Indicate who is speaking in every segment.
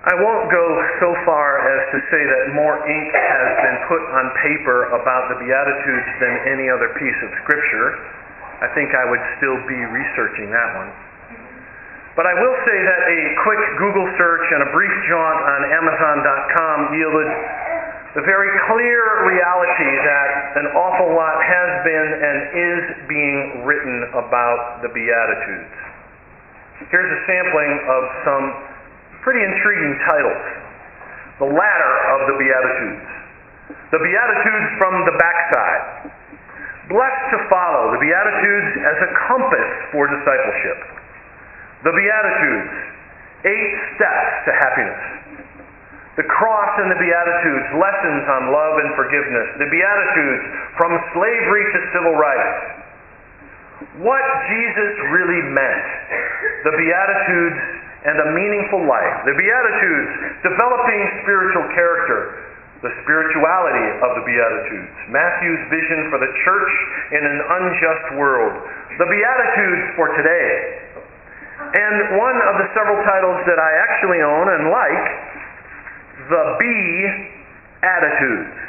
Speaker 1: I won't go so far as to say that more ink has been put on paper about the Beatitudes than any other piece of Scripture. I think I would still be researching that one. But I will say that a quick Google search and a brief jaunt on Amazon.com yielded the very clear reality that an awful lot has been and is being written about the Beatitudes. Here's a sampling of some pretty intriguing titles. The Ladder of the Beatitudes. The Beatitudes from the Backside. Blessed to Follow. The Beatitudes as a Compass for Discipleship. The Beatitudes. 8 Steps to Happiness. The Cross and the Beatitudes. Lessons on Love and Forgiveness. The Beatitudes from Slavery to Civil Rights. What Jesus really meant. The Beatitudes and a Meaningful Life. The Beatitudes, Developing Spiritual Character. The Spirituality of the Beatitudes. Matthew's Vision for the Church in an Unjust World. The Beatitudes for Today. And one of the several titles that I actually own and like, The Be-Attitudes.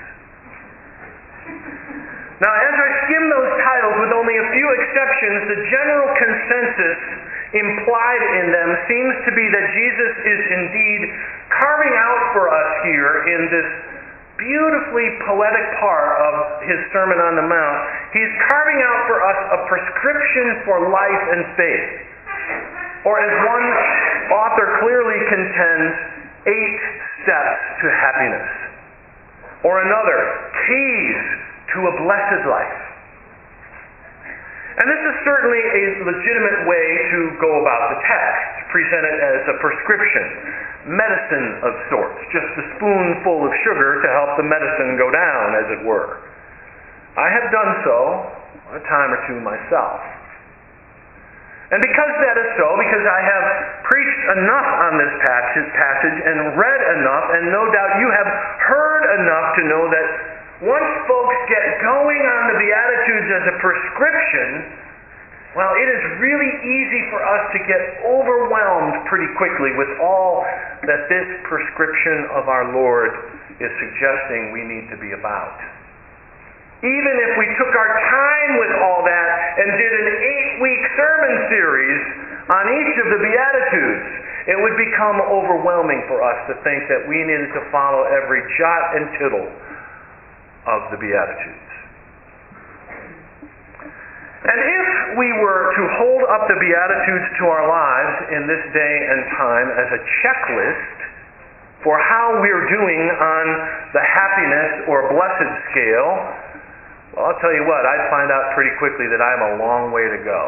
Speaker 1: Now, as I skim those titles with only a few exceptions, the general consensus implied in them seems to be that Jesus is indeed carving out for us here in this beautifully poetic part of his Sermon on the Mount. He's carving out for us a prescription for life and faith. Or as one author clearly contends, 8 steps to happiness. Or another, keys to a blessed life. And this is certainly a legitimate way to go about the text, present it as a prescription, medicine of sorts, just a spoonful of sugar to help the medicine go down, as it were. I have done so a time or two myself. And because that is so, because I have preached enough on this passage and read enough, and no doubt you have heard enough to know that once folks get going on the Beatitudes as a prescription, well, it is really easy for us to get overwhelmed pretty quickly with all that this prescription of our Lord is suggesting we need to be about. Even if we took our time with all that and did an 8-week sermon series on each of the Beatitudes, it would become overwhelming for us to think that we needed to follow every jot and tittle of the Beatitudes. And if we were to hold up the Beatitudes to our lives in this day and time as a checklist for how we're doing on the happiness or blessed scale, well, I'll tell you what, I'd find out pretty quickly that I have a long way to go.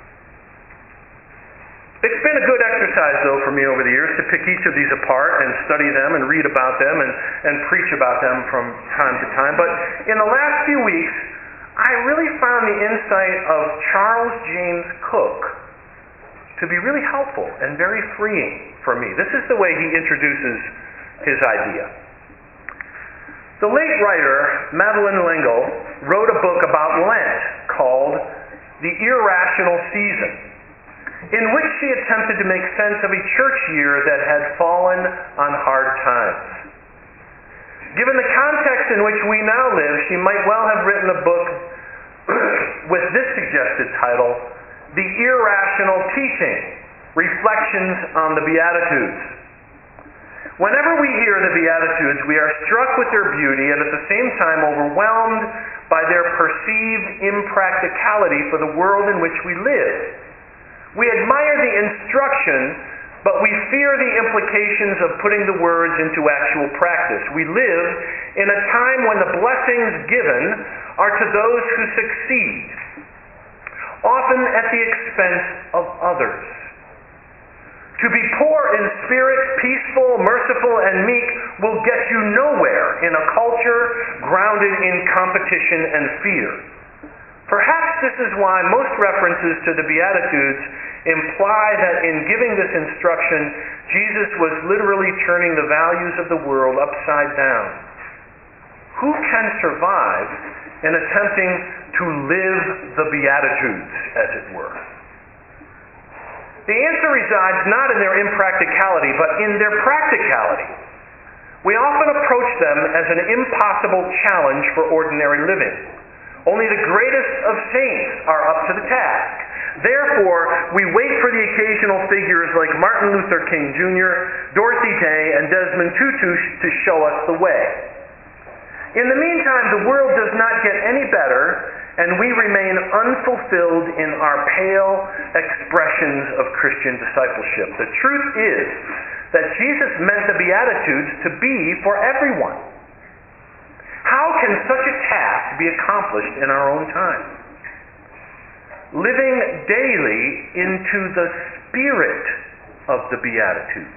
Speaker 1: It's been a good exercise, though, for me over the years to pick each of these apart and study them and read about them and preach about them from time to time. But in the last few weeks, I really found the insight of Charles James Cook to be really helpful and very freeing for me. This is the way he introduces his idea. The late writer, Madeleine L'Engle, wrote a book about Lent called The Irrational Season, in which she attempted to make sense of a church year that had fallen on hard times. Given the context in which we now live, she might well have written a book with this suggested title, The Irrational Teaching, Reflections on the Beatitudes. Whenever we hear the Beatitudes, we are struck with their beauty and at the same time overwhelmed by their perceived impracticality for the world in which we live. We admire the instruction, but we fear the implications of putting the words into actual practice. We live in a time when the blessings given are to those who succeed, often at the expense of others. To be poor in spirit, peaceful, merciful, and meek will get you nowhere in a culture grounded in competition and fear. Perhaps this is why most references to the Beatitudes imply that in giving this instruction, Jesus was literally turning the values of the world upside down. Who can survive in attempting to live the Beatitudes, as it were? The answer resides not in their impracticality, but in their practicality. We often approach them as an impossible challenge for ordinary living. Only the greatest of saints are up to the task. Therefore, we wait for the occasional figures like Martin Luther King Jr., Dorothy Day, and Desmond Tutu to show us the way. In the meantime, the world does not get any better, and we remain unfulfilled in our pale expressions of Christian discipleship. The truth is that Jesus meant the Beatitudes to be for everyone. How can such a task be accomplished in our own time? Living daily into the spirit of the Beatitudes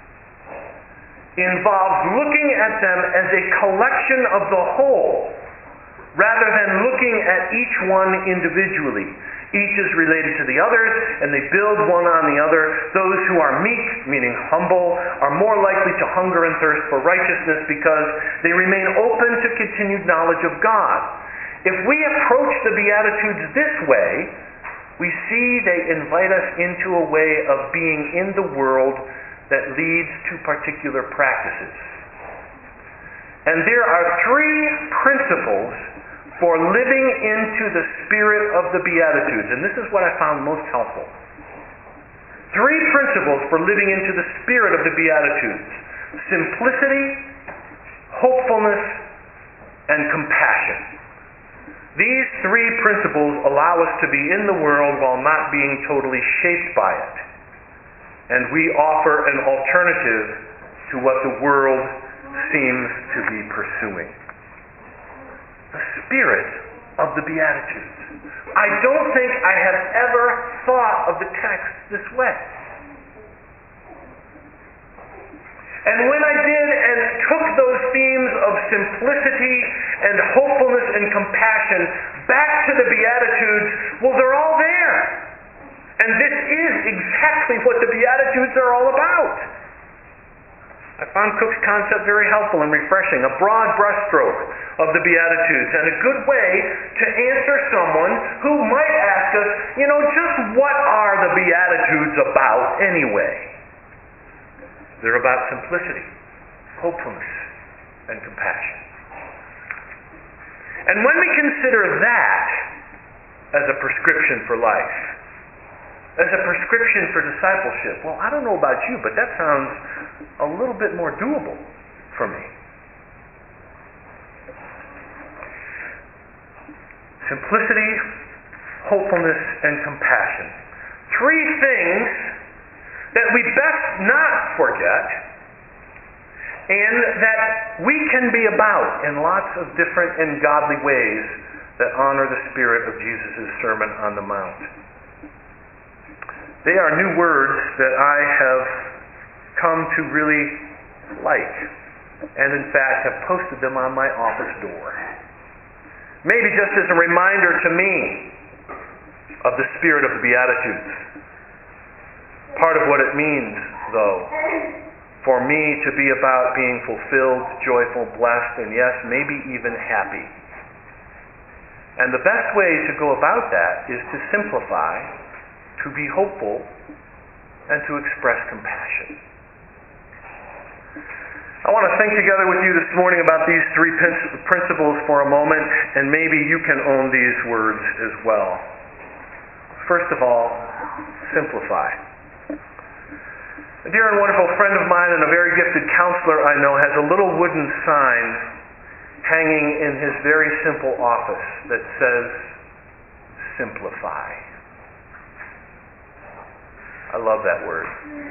Speaker 1: involves looking at them as a collection of the whole, rather than looking at each one individually. Each is related to the others, and they build one on the other. Those who are meek, meaning humble, are more likely to hunger and thirst for righteousness because they remain open to continued knowledge of God. If we approach the Beatitudes this way, we see they invite us into a way of being in the world that leads to particular practices. And there are three principles for living into the spirit of the Beatitudes, and this is what I found most helpful. Three principles for living into the spirit of the Beatitudes: simplicity, hopefulness, and compassion. These three principles allow us to be in the world while not being totally shaped by it. And we offer an alternative to what the world seems to be pursuing. The spirit of the Beatitudes. I don't think I have ever thought of the text this way. And when I did and took those themes of simplicity and hopefulness and compassion back to the Beatitudes, well, they're all there. And this is exactly what the Beatitudes are all about. I found Cook's concept very helpful and refreshing, a broad brushstroke of the Beatitudes, and a good way to answer someone who might ask us, just what are the Beatitudes about anyway? They're about simplicity, hopefulness, and compassion. And when we consider that as a prescription for life, as a prescription for discipleship, well, I don't know about you, but that sounds a little bit more doable for me. Simplicity, hopefulness, and compassion. Three things that we best not forget, and that we can be about in lots of different and godly ways that honor the spirit of Jesus' Sermon on the Mount. They are new words that I have come to really like, and in fact have posted them on my office door. Maybe just as a reminder to me of the spirit of the Beatitudes. Part of what it means, though, for me to be about being fulfilled, joyful, blessed, and yes, maybe even happy. And the best way to go about that is to simplify, to be hopeful, and to express compassion. I want to think together with you this morning about these three principles for a moment, and maybe you can own these words as well. First of all, simplify. A dear and wonderful friend of mine and a very gifted counselor I know has a little wooden sign hanging in his very simple office that says, simplify. I love that word.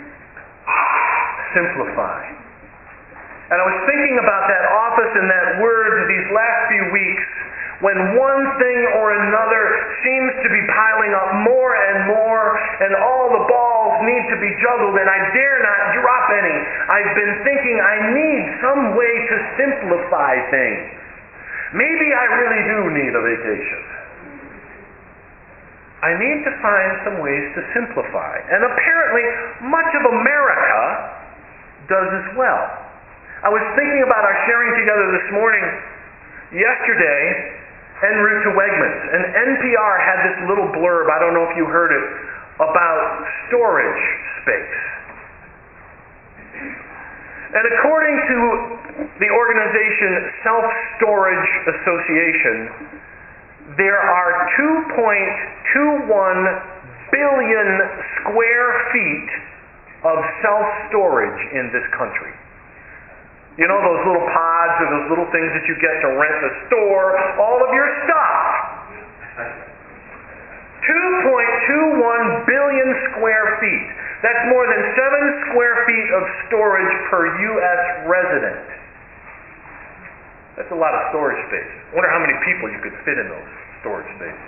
Speaker 1: Simplify. And I was thinking about that office and that word these last few weeks when one thing or another seems to be piling up more and more, and all the balls need to be juggled, and I dare not drop any. I've been thinking I need some way to simplify things. Maybe I really do need a vacation. I need to find some ways to simplify. And apparently, much of America does as well. I was thinking about our sharing together this morning, yesterday, en route to Wegmans. And NPR had this little blurb, I don't know if you heard it, about storage space. And according to the organization Self-Storage Association, there are 2.21 billion square feet of self-storage in this country. You know those little pods or those little things that you get to rent to store all of your stuff. 2.21 billion square feet. That's more than 7 square feet of storage per U.S. resident. That's a lot of storage space. I wonder how many people you could fit in those storage spaces.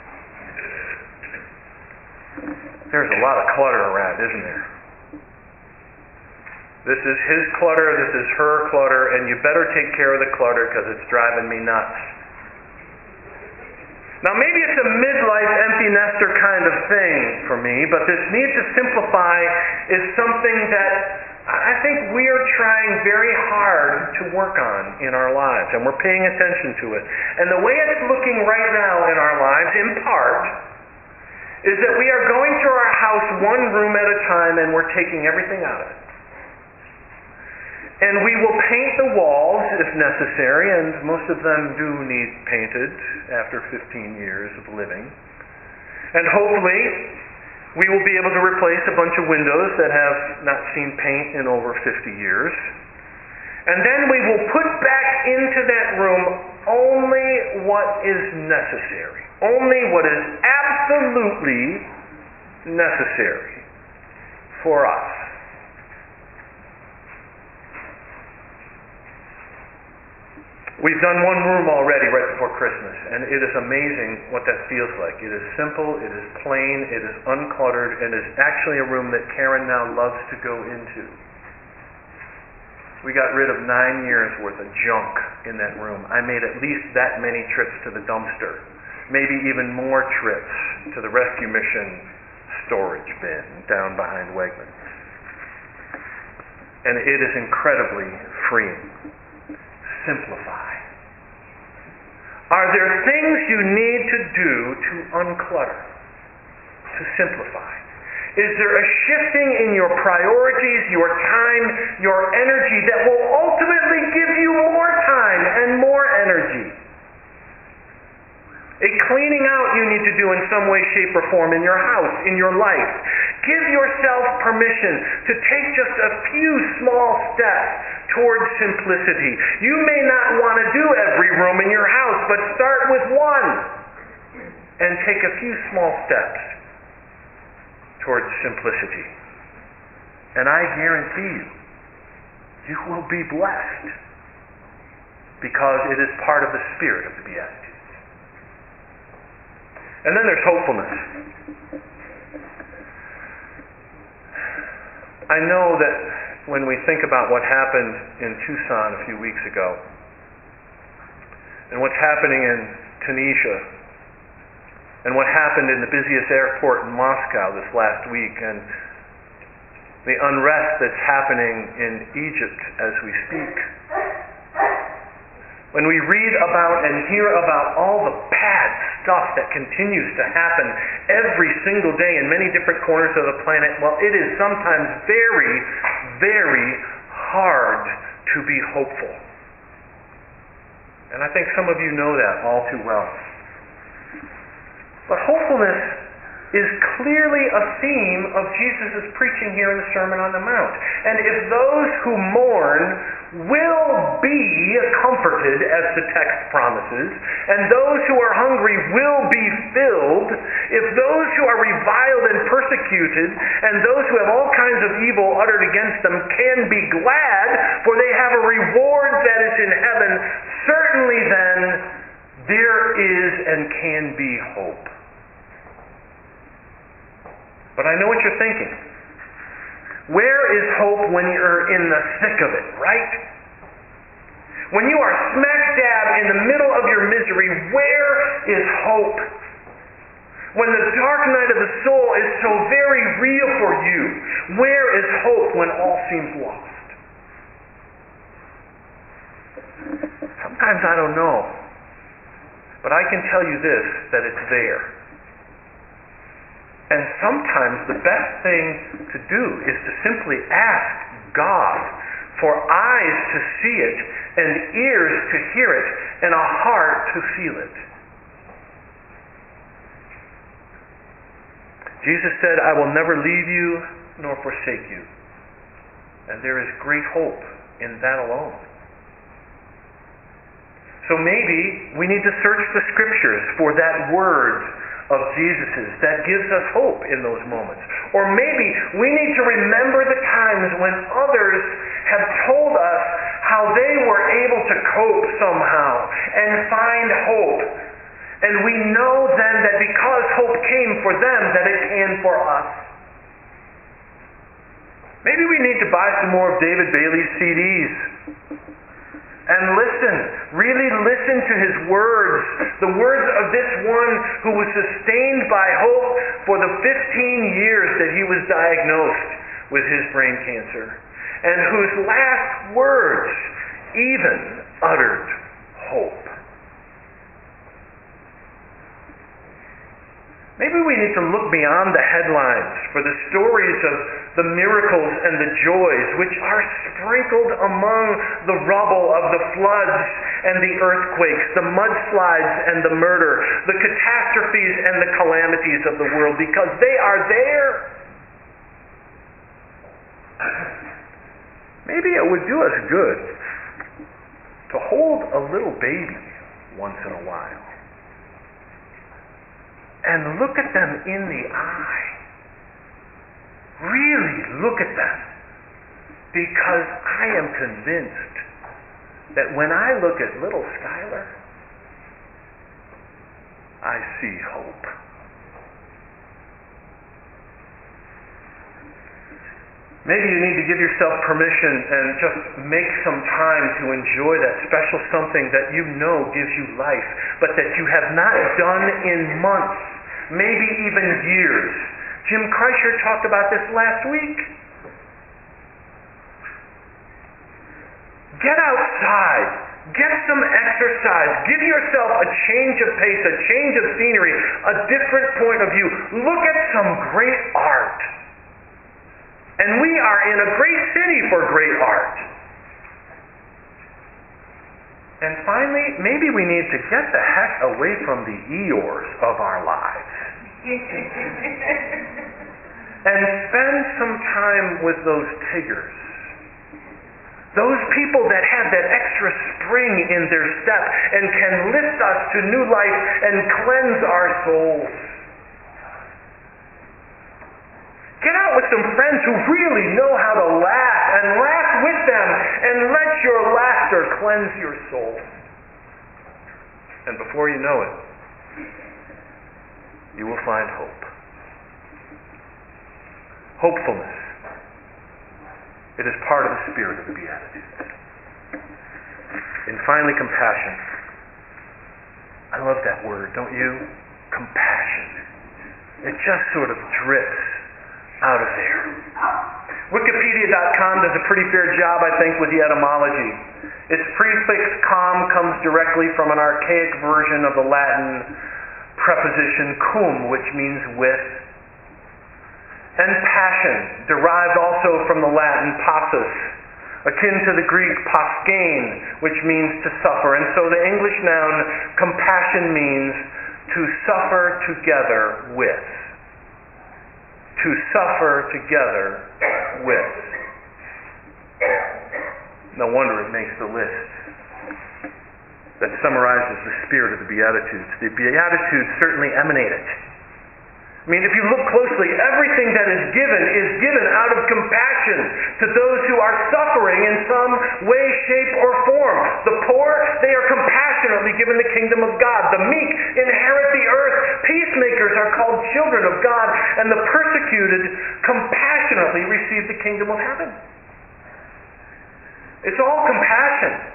Speaker 1: There's a lot of clutter around, isn't there? This is his clutter, this is her clutter, and you better take care of the clutter because it's driving me nuts. Now maybe it's a midlife empty nester kind of thing for me, but this need to simplify is something that I think we are trying very hard to work on in our lives, and we're paying attention to it. And the way it's looking right now in our lives, in part, is that we are going through our house one room at a time and we're taking everything out of it. And we will paint the walls if necessary, and most of them do need painted after 15 years of living. And hopefully, we will be able to replace a bunch of windows that have not seen paint in over 50 years. And then we will put back into that room only what is necessary. Only what is absolutely necessary for us. We've done one room already right before Christmas, and it is amazing what that feels like. It is simple, it is plain, it is uncluttered, and is actually a room that Karen now loves to go into. We got rid of 9 years worth of junk in that room. I made at least that many trips to the dumpster, maybe even more trips to the rescue mission storage bin down behind Wegmans. And it is incredibly freeing. Simplify. Are there things you need to do to unclutter, to simplify? Is there a shifting in your priorities, your time, your energy that will ultimately give you more time and more energy? A cleaning out you need to do in some way, shape, or form in your house, in your life. Give yourself permission to take just a few small steps towards simplicity. You may not want to do every room in your house, but start with one and take a few small steps towards simplicity. And I guarantee you will be blessed because it is part of the spirit of the Beatitudes. And then there's hopefulness. I know that when we think about what happened in Tucson a few weeks ago, and what's happening in Tunisia, and what happened in the busiest airport in Moscow this last week, and the unrest that's happening in Egypt as we speak, when we read about and hear about all the bad stuff that continues to happen every single day in many different corners of the planet, well, it is sometimes very, very hard to be hopeful. And I think some of you know that all too well. But hopefulness is clearly a theme of Jesus' preaching here in the Sermon on the Mount. And if those who mourn will be comforted, as the text promises, and those who are hungry will be filled, if those who are reviled and persecuted, and those who have all kinds of evil uttered against them can be glad, for they have a reward that is in heaven, certainly then there is and can be hope. But I know what you're thinking. Where is hope when you're in the thick of it, right? When you are smack dab in the middle of your misery, where is hope? When the dark night of the soul is so very real for you, where is hope when all seems lost? Sometimes I don't know. But I can tell you this, that it's there. And sometimes the best thing to do is to simply ask God for eyes to see it, and ears to hear it, and a heart to feel it. Jesus said, "I will never leave you nor forsake you." And there is great hope in that alone. So maybe we need to search the Scriptures for that word of Jesus's that gives us hope in those moments. Or maybe we need to remember the times when others have told us how they were able to cope somehow and find hope. And we know then that because hope came for them, that it can for us. Maybe we need to buy some more of David Bailey's CDs. And really listen to his words, the words of this one who was sustained by hope for the 15 years that he was diagnosed with his brain cancer, and whose last words even uttered hope. Maybe we need to look beyond the headlines for the stories of the miracles and the joys which are sprinkled among the rubble of the floods and the earthquakes, the mudslides and the murder, the catastrophes and the calamities of the world, because they are there. Maybe it would do us good to hold a little baby once in a while and look at them in the eye. Really look at them. Because I am convinced that when I look at little Skylar, I see hope. Maybe you need to give yourself permission and just make some time to enjoy that special something that you know gives you life, but that you have not done in months, maybe even years. Jim Kreischer talked about this last week. Get outside. Get some exercise. Give yourself a change of pace, a change of scenery, a different point of view. Look at some great art. And we are in a great city for great art. And finally, maybe we need to get the heck away from the Eeyores of our lives. And spend some time with those Tiggers. Those people that have that extra spring in their step and can lift us to new life and cleanse our souls. Get out with some friends who really know how to laugh, and laugh with them, and let your laughter cleanse your soul. And before you know it, you will find hope. Hopefulness. It is part of the spirit of the Beatitudes. And finally, compassion. I love that word, don't you? Compassion. It just sort of drips out of there. Wikipedia.com does a pretty fair job, I think, with the etymology. Its prefix "com" comes directly from an archaic version of the Latin preposition "cum," which means with. And passion, derived also from the Latin "passus," akin to the Greek "paskein," which means to suffer. And so the English noun compassion means to suffer together with. To suffer together with. No wonder it makes the list that summarizes the spirit of the Beatitudes. The Beatitudes certainly emanate it. I mean, if you look closely, everything that is given out of compassion to those who are suffering in some way, shape, or form. The poor, they are compassionately given the kingdom of God. The meek inherit the earth. Peacemakers are called children of God. And the persecuted compassionately receive the kingdom of heaven. It's all compassion.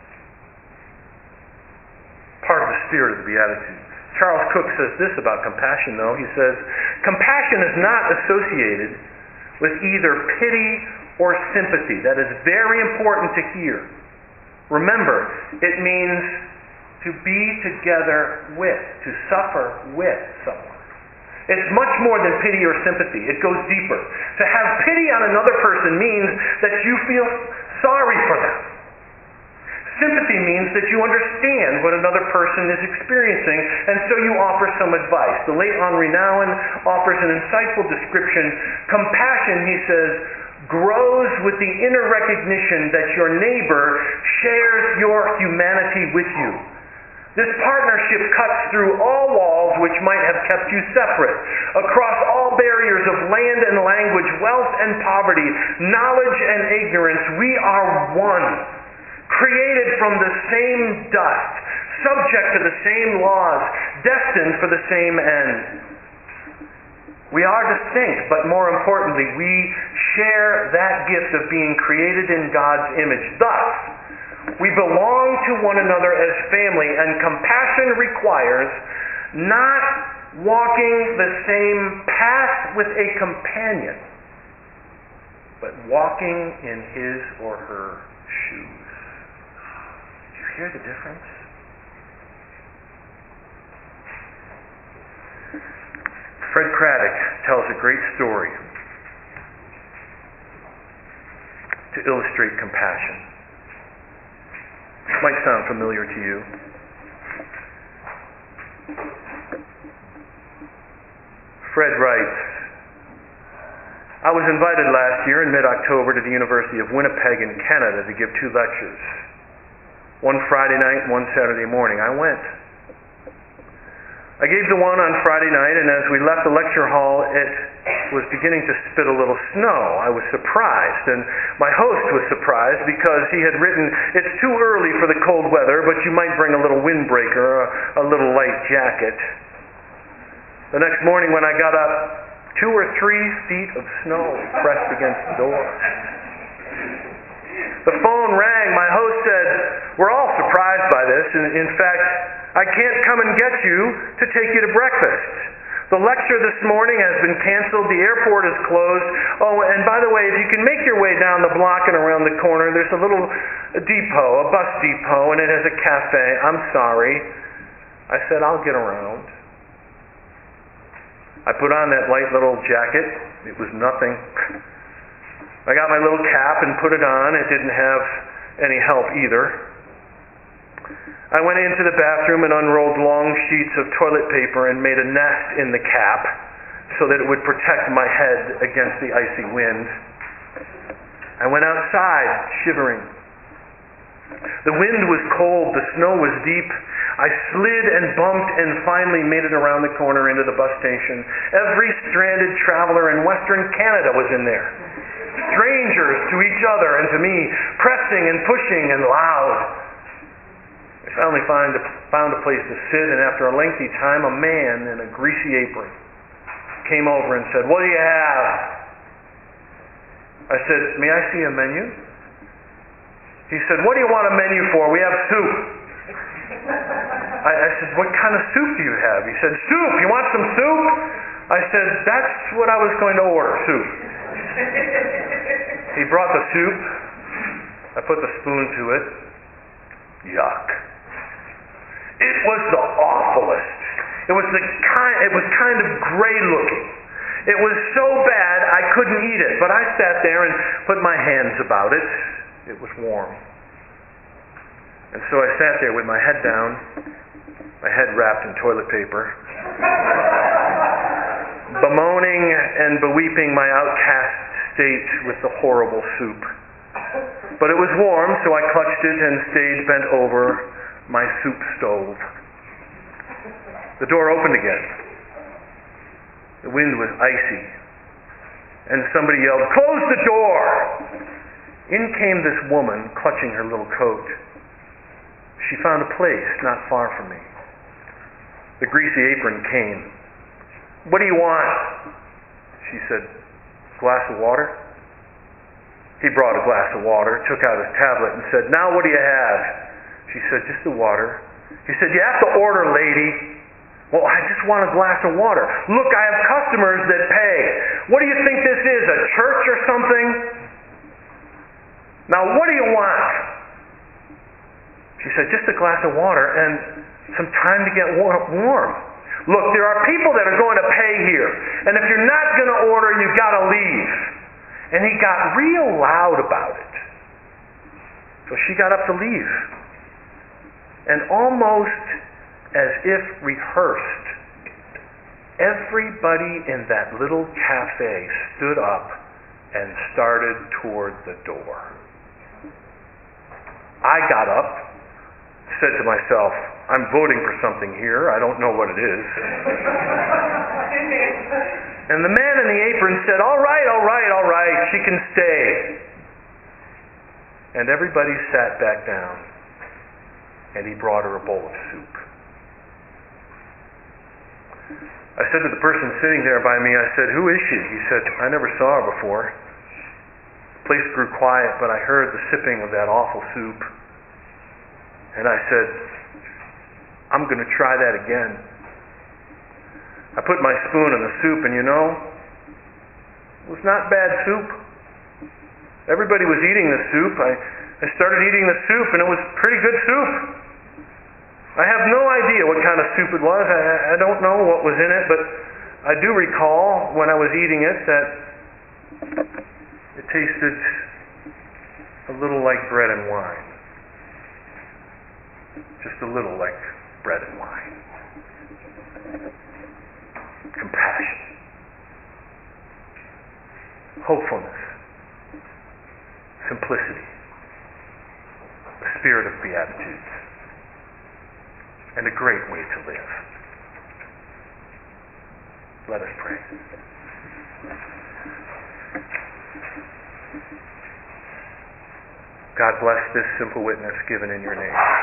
Speaker 1: Part of the spirit of the Beatitudes. Charles Cook says this about compassion, though. He says, compassion is not associated with either pity or sympathy. That is very important to hear. Remember, it means to be together with, to suffer with someone. It's much more than pity or sympathy. It goes deeper. To have pity on another person means that you feel sorry for them. Sympathy means that you understand what another person is experiencing, and so you offer some advice. The late Henri Nouwen offers an insightful description. Compassion, he says, grows with the inner recognition that your neighbor shares your humanity with you. This partnership cuts through all walls which might have kept you separate, across all barriers of land and language, wealth and poverty, knowledge and ignorance. We are one, created from the same dust, subject to the same laws, destined for the same end. We are distinct, but more importantly, we share that gift of being created in God's image. Thus, we belong to one another as family, and compassion requires not walking the same path with a companion, but walking in his or her shoes. Do you hear the difference? Fred Craddock tells a great story to illustrate compassion. It might sound familiar to you. Fred writes, I was invited last year in mid-October to the University of Winnipeg in Canada to give 2 lectures. One Friday night and one Saturday morning. I went. I gave the one on Friday night, and as we left the lecture hall, it was beginning to spit a little snow. I was surprised, and my host was surprised because he had written, it's too early for the cold weather, but you might bring a little windbreaker, a little light jacket. The next morning when I got up, 2 or 3 feet of snow pressed against the door. The phone rang. My host said, we're all surprised by this. In fact, I can't come and get you to take you to breakfast. The lecture this morning has been canceled. The airport is closed. Oh, and by the way, if you can make your way down the block and around the corner, there's a little depot, a bus depot, and it has a cafe. I'm sorry. I said, I'll get around. I put on that light little jacket. It was nothing. I got my little cap and put it on. It didn't have any help either. I went into the bathroom and unrolled long sheets of toilet paper and made a nest in the cap so that it would protect my head against the icy wind. I went outside, shivering. The wind was cold, the snow was deep. I slid and bumped and finally made it around the corner into the bus station. Every stranded traveler in Western Canada was in there. Strangers to each other and to me, pressing and pushing and loud. I finally found a place to sit, and after a lengthy time, a man in a greasy apron came over and said, what do you have? I said, may I see a menu? He said, what do you want a menu for? We have soup. I said, what kind of soup do you have? He said, soup. You want some soup? I said, that's what I was going to order, soup. He brought the soup. I put the spoon to it. Yuck. It was the awfulest. It was kind of gray looking. It was so bad I couldn't eat it, but I sat there and put my hands about it. It was warm. And so I sat there with my head down, my head wrapped in toilet paper, bemoaning and beweeping my outcast state with the horrible soup. But it was warm, so I clutched it and stayed bent over my soup stove. The door opened again. The wind was icy. And somebody yelled, close the door! In came this woman, clutching her little coat. She found a place not far from me. The greasy apron came. What do you want? She said, glass of water? He brought a glass of water, took out his tablet and said, now what do you have? She said, just the water. He said, you have to order, lady. Well, I just want a glass of water. Look, I have customers that pay. What do you think this is, a church or something? Now, what do you want? She said, just a glass of water and some time to get warm. Look, there are people that are going to pay here. And if you're not going to order, you've got to leave. And he got real loud about it. So she got up to leave. And almost as if rehearsed, everybody in that little cafe stood up and started toward the door. I got up, said to myself, I'm voting for something here. I don't know what it is. And the man in the apron said, all right, she can stay. And everybody sat back down, and he brought her a bowl of soup. I said to the person sitting there by me, I said, who is she? He said, I never saw her before. The place grew quiet, but I heard the sipping of that awful soup. And I said, I'm going to try that again. I put my spoon in the soup, and it was not bad soup. Everybody was eating the soup. I started eating the soup, and it was pretty good soup. I have no idea what kind of soup it was. I don't know what was in it, but I do recall when I was eating it that it tasted a little like bread and wine. Just a little like bread and wine. Compassion. Hopefulness. Simplicity. The spirit of Beatitudes. And a great way to live. Let us pray. God bless this simple witness given in your name.